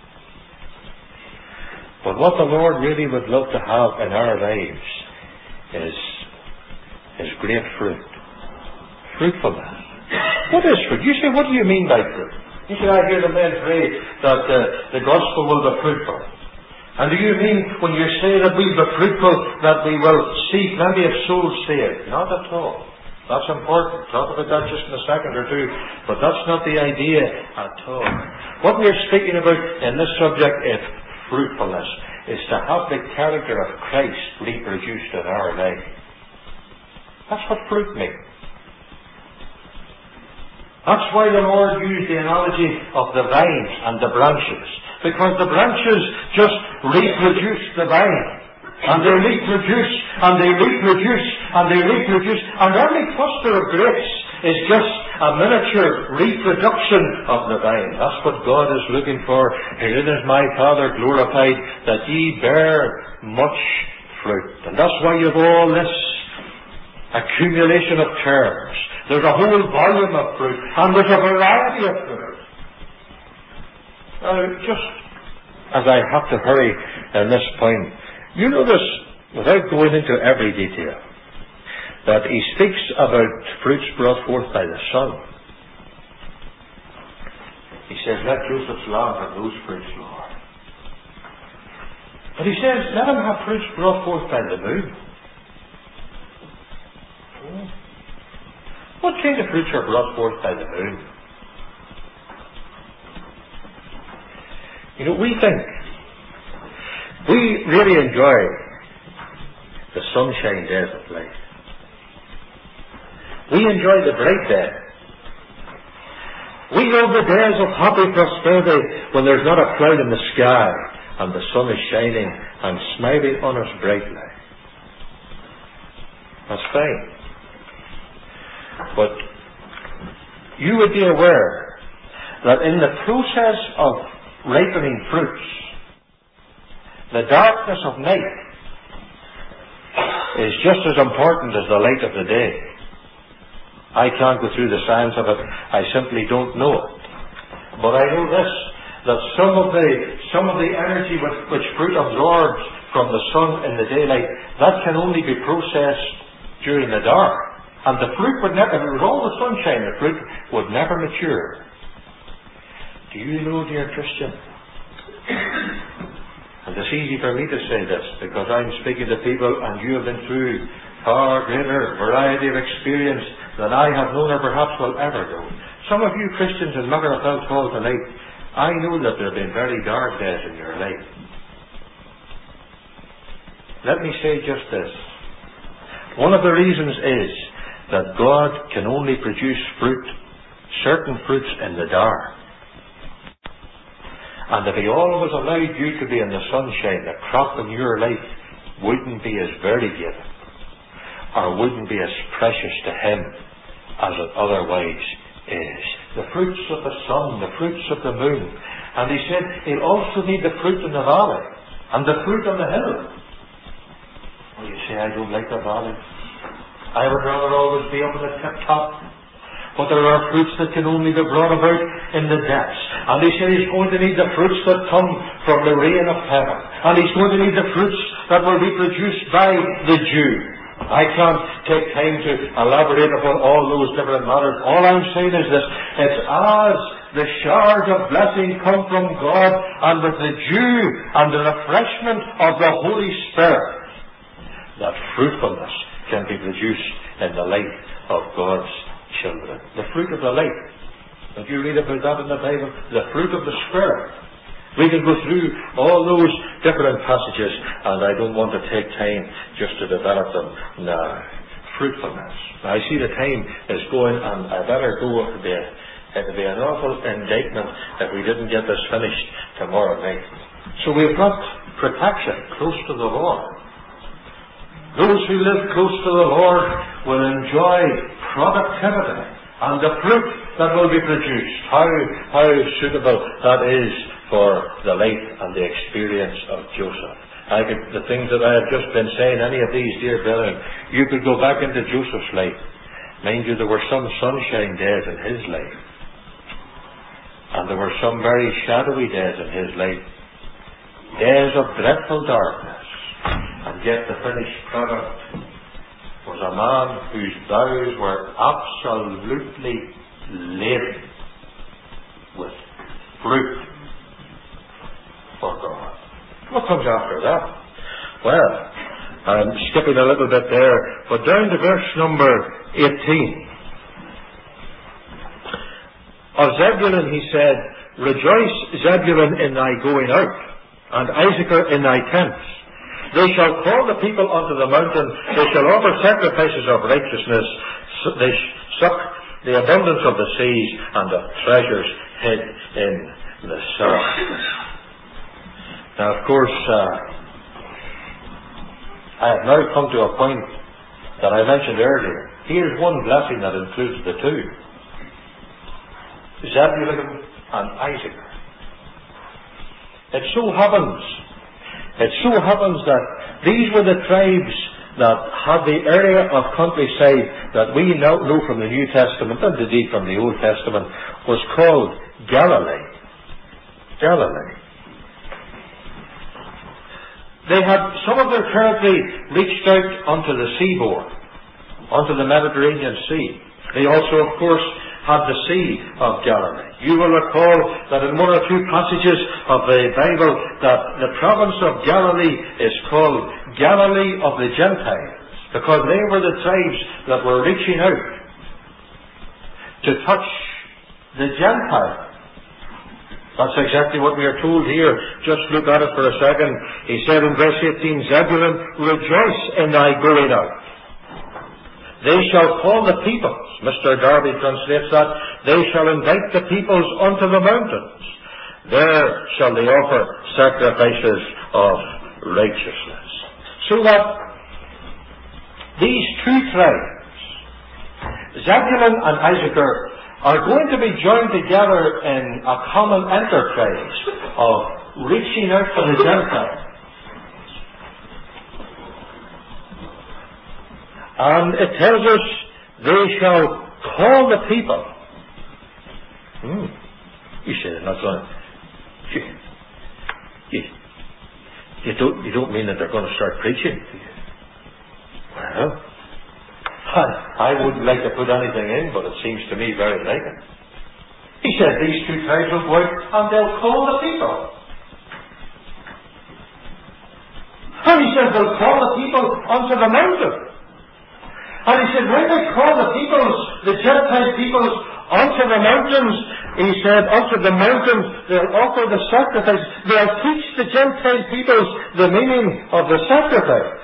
But what the Lord really would love to have in our lives is, is great fruit. Fruitfulness. What is fruit? You say, what do you mean by fruit? You say, I hear the men pray that uh, the gospel will be fruitful. And do you mean, when you say that we'll be fruitful, that we will see plenty of souls saved? Not at all. That's important. Talk about that just in a second or two. But that's not the idea at all. What we're speaking about in this subject of fruitfulness is to have the character of Christ reproduced in our life. That's what fruit means. That's why the Lord used the analogy of the vines and the branches. Because the branches just reproduce the vine. And they reproduce, and they reproduce, and they reproduce. And every cluster of grapes is just a miniature reproduction of the vine. That's what God is looking for. Herein is my Father glorified, that ye bear much fruit. And that's why you have all this accumulation of terms. There's a whole volume of fruit, and there's a variety of fruit. Now, just as I have to hurry in this point, you notice, without going into every detail, that he speaks about fruits brought forth by the sun. He says, let Joseph's land have those fruits, Lord. But he says, let him have fruits brought forth by the moon. What kind of fruits are brought forth by the moon? You know, we think, we really enjoy the sunshine days of life. We enjoy the bright days. We love the days of happy prosperity when there's not a cloud in the sky and the sun is shining and smiling on us brightly. That's fine. But you would be aware that in the process of ripening fruits, the darkness of night is just as important as the light of the day. I can't go through the science of it. I simply don't know it. But I know this, that some of the some of the energy which, which fruit absorbs from the sun in the daylight, that can only be processed during the dark. And the fruit would never, if it was all the sunshine, the fruit would never mature. Do you know, dear Christian? And it's easy for me to say this, because I'm speaking to people and you have been through far greater variety of experience than I have known or perhaps will ever know. Some of you Christians in Magherafelt Hall tonight, I know that there have been very dark days in your life. Let me say just this. One of the reasons is that God can only produce fruit, certain fruits in the dark. And if He always allowed you to be in the sunshine, the crop in your life wouldn't be as variegated, or wouldn't be as precious to Him as it otherwise is. The fruits of the sun, the fruits of the moon. And He said He'll also need the fruit in the valley, and the fruit on the hill. Well, you say, I don't like the valley. I would rather always be up in the tip top. But there are fruits that can only be brought about in the depths. And He said He's going to need the fruits that come from the rain of heaven. And He's going to need the fruits that will be produced by the dew. I can't take time to elaborate upon all those different matters. All I'm saying is this: it's as the showers of blessing come from God, and with the dew and the refreshment of the Holy Spirit, that fruitfulness can be produced in the life of God's children. The fruit of the light. If you read about that in the Bible, the fruit of the Spirit. We can go through all those different passages, and I don't want to take time just to develop them now. Fruitfulness. Now, I see the time is going, and I better go. It would be, it would be an awful indictment if we didn't get this finished tomorrow night. So we've got protection close to the Lord. Those who live close to the Lord will enjoy productivity and the fruit that will be produced. How, how suitable that is for the life and the experience of Joseph. I could, the things that I have just been saying, any of these, dear brethren, you could go back into Joseph's life. Mind you, there were some sunshine days in his life. And there were some very shadowy days in his life. Days of dreadful darkness. And yet the finished product was a man whose brows were absolutely laden with fruit for God. What comes after that? Well, I'm skipping a little bit there, but down to verse number eighteen. Of Zebulun he said, Rejoice, Zebulun, in thy going out, and Issachar in thy tents. They shall call the people unto the mountain, they shall offer sacrifices of righteousness, they suck the abundance of the seas, and of treasures hid in the soil. Now, of course, uh, I have now come to a point that I mentioned earlier. Here's one blessing that includes the two. Zebulun and Issachar. It so happens, it so happens that these were the tribes that had the area of countryside that we now know from the New Testament, and indeed from the Old Testament, was called Galilee. Galilee. They had, some of their territory reached out onto the seaboard, onto the Mediterranean Sea. They also, of course, had the Sea of Galilee. You will recall that in one or two passages of the Bible that the province of Galilee is called Galilee of the Gentiles, because they were the tribes that were reaching out to touch the Gentiles. That's exactly what we are told here. Just look at it for a second. He said in verse eighteen, Zebulun, rejoice in thy going out. They shall call the peoples. Mister Darby translates that. They shall invite the peoples unto the mountains. There shall they offer sacrifices of righteousness. So that these two tribes, Zebulun and Issachar, are going to be joined together in a common enterprise of reaching out for the Gentiles. And it tells us they shall call the people. Hmm. You say they're not going to... You, you, you, don't, you don't mean that they're going to start preaching? Well, I, I wouldn't like to put anything in, but it seems to me very likely. He said these two tribes will go out and they'll call the people. And he said they'll call the people onto the mountain. And he said when they call the peoples, the Gentile peoples, onto the mountains, he said, onto the mountains, they'll offer the sacrifice. They'll teach the Gentile peoples the meaning of the sacrifice.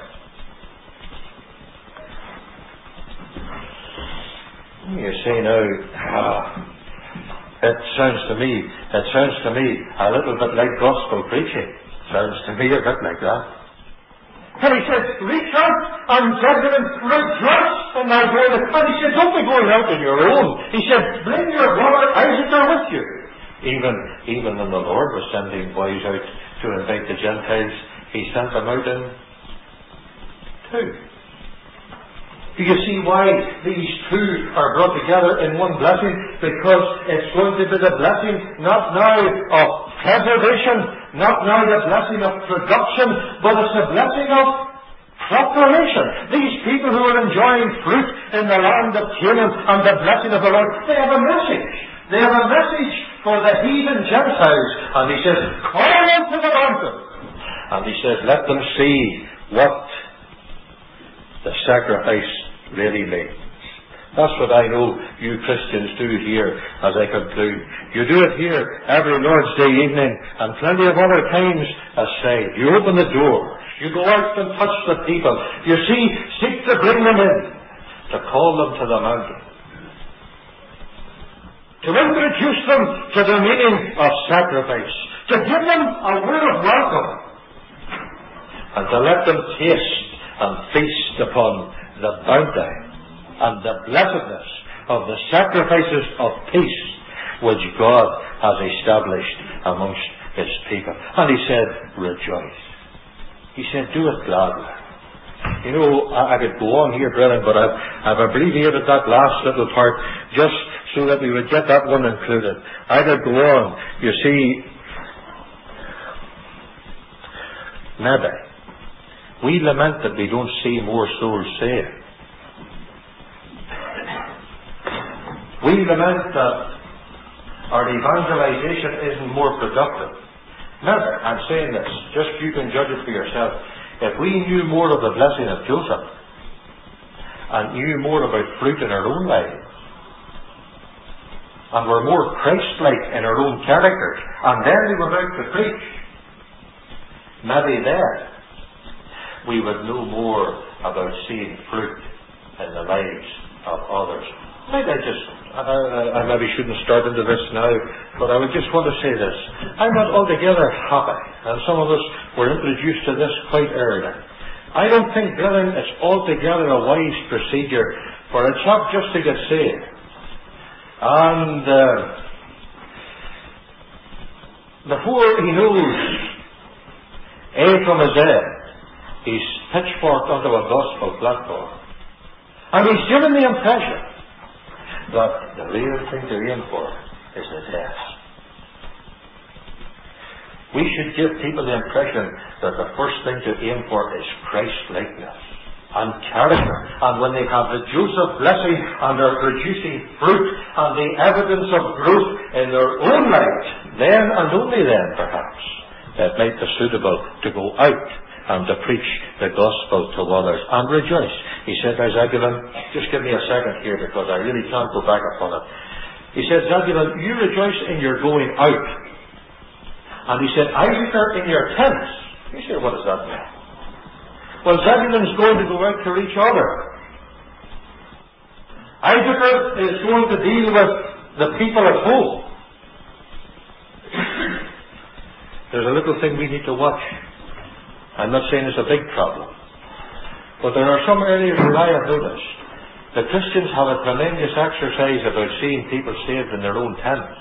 You say now, ah, it sounds to me, it sounds to me a little bit like gospel preaching. Sounds to me a bit like that. And he said, reach out and Zebulun, rejoice in thy going. And he said, don't be going out on your own. He said, bring your brother Isaac with you. Even, even when the Lord was sending boys out to invite the Gentiles, he sent them out in two. Do you see why these two are brought together in one blessing? Because it's going to be the blessing not now of preservation, not now the blessing of production, but it's a blessing of proclamation. These people who are enjoying fruit in the land of Canaan and the blessing of the Lord, they have a message. They have a message for the heathen Gentiles. And he says, call them to the mountain. And he says, let them see what the sacrifice really means. That's what I know you Christians do here as I conclude. You do it here every Lord's Day evening and plenty of other times aside. You open the door. You go out and touch the people. You see, seek to bring them in, to call them to the mountain, to introduce them to the meaning of sacrifice, to give them a word of welcome, and to let them taste and feast upon the bounty and the blessedness of the sacrifices of peace which God has established amongst His people. And He said, rejoice. He said, do it gladly. You know, I, I could go on here, brethren, but I've, I've abbreviated that last little part just so that we would get that one included. I could go on. You see, maybe we lament that we don't see more souls saved. We lament that our evangelization isn't more productive. Maybe, I'm saying this, just you can judge it for yourself. If we knew more of the blessing of Joseph and knew more about fruit in our own lives and were more Christ-like in our own characters, and then we were out to preach, maybe then we would know more about seeing fruit in the lives of others. Maybe I just, I, I maybe shouldn't start into this now, but I would just want to say this. I'm not altogether happy, and some of us were introduced to this quite early. I don't think, brethren, it's altogether a wise procedure for a chap just to get saved. And uh, before he knows A from a Z, he's pitchforked onto a gospel platform. And he's given the impression that the real thing to aim for is the test. We should give people the impression that the first thing to aim for is Christ-likeness and character. And when they have the juice of blessing and are producing fruit and the evidence of growth in their own lives, then and only then, perhaps, it might be suitable to go out and to preach the gospel to others and rejoice. He said, now Zebulun, just give me a second here because I really can't go back upon it. He said, Zebulun, you rejoice in your going out. And he said, Issachar in your tents. You say, what does that mean? Well, Zebulun's going to go out to reach others. Issachar is going to deal with the people at home. There's a little thing we need to watch. I'm not saying it's a big problem. But there are some areas where I have noticed the Christians have a tremendous exercise about seeing people saved in their own tents.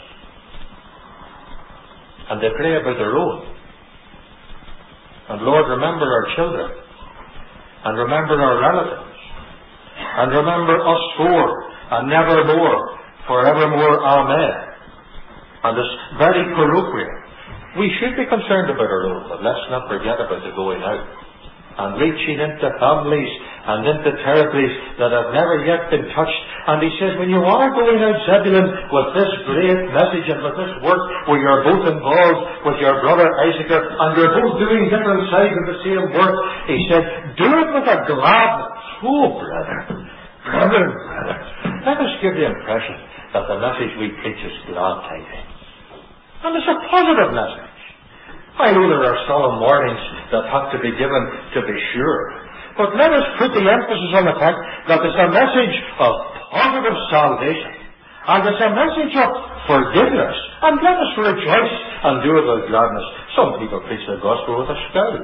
And they pray about their own. And Lord, remember our children. And remember our relatives. And remember us four. And nevermore. Forevermore. Amen. and it's very parochial. We should be concerned about our own, but let's not forget about the going out and reaching into families and into territories that have never yet been touched. And he says, when you are going out, Zebulun, with this great message and with this work where you're both involved with your brother Isaac, and you're both doing different sides of the same work, he said, do it with a gladness. Oh, brother, brother, brother, let us give the impression that the message we preach is glad tidings. And it's a positive message. I know there are solemn warnings that have to be given, to be sure. But let us put the emphasis on the fact that it's a message of positive salvation. And it's a message of forgiveness. And let us rejoice and do it with gladness. Some people preach the gospel with a scowl.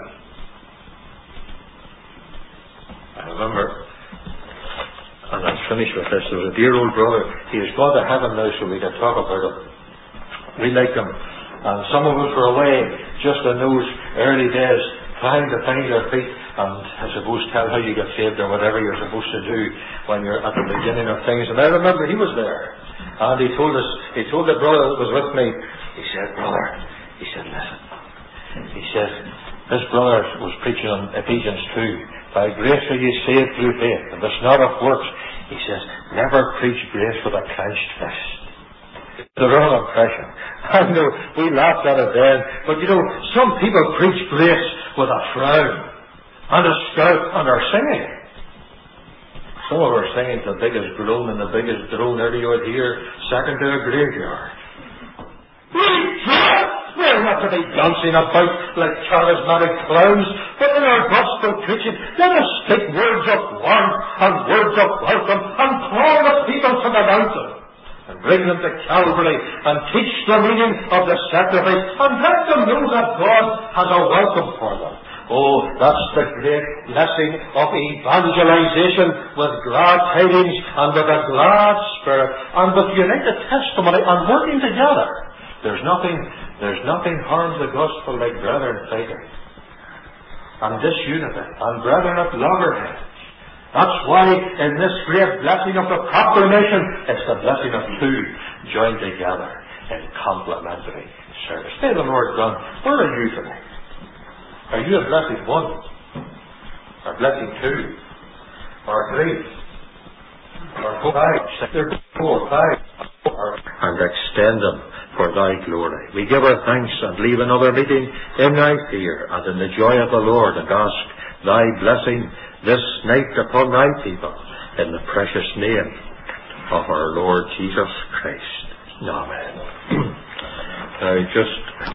I remember, and I'm finished with this, there was a dear old brother. He has gone to heaven now, so we can talk about him. We like him. And some of us were away just in those early days trying to find our feet and I suppose tell how you get saved or whatever you're supposed to do when you're at the beginning of things. And I remember he was there. And he told us, he told the brother that was with me, he said, brother, he said, listen. He says, this brother was preaching on Ephesians two. By grace are you saved through faith, and it's not of works. He says, never preach grace with a clenched fist. The wrong impression. I know, we laughed at it then, but you know, some people preach grace with a frown, and a scout, and are singing. Some of our singing's the biggest groan and the biggest drone ever you would hear, second to a graveyard. We're not to be dancing about like charismatic clowns, but in our gospel preaching, let us speak words of warmth and words of welcome and call the people to the mountain and bring them to Calvary and teach the meaning of the sacrifice and let them know that God has a welcome for them. Oh, that's the great blessing of evangelization with glad tidings and with a glad spirit and with united testimony and working together. There's nothing, there's nothing harms the gospel like brethren fighting and disunity and brethren at loggerheads. That's why in this great blessing of the proclamation, it's the blessing of two joined together in complementary service. May the Lord God, where are you tonight? Are you a blessing one? Or blessing two? Or three? Or four, five, six, four, five? And extend them for thy glory. We give our thanks and leave another meeting in thy fear and in the joy of the Lord and ask thy blessing this night upon thy people in the precious name of our Lord Jesus Christ. Amen. Now just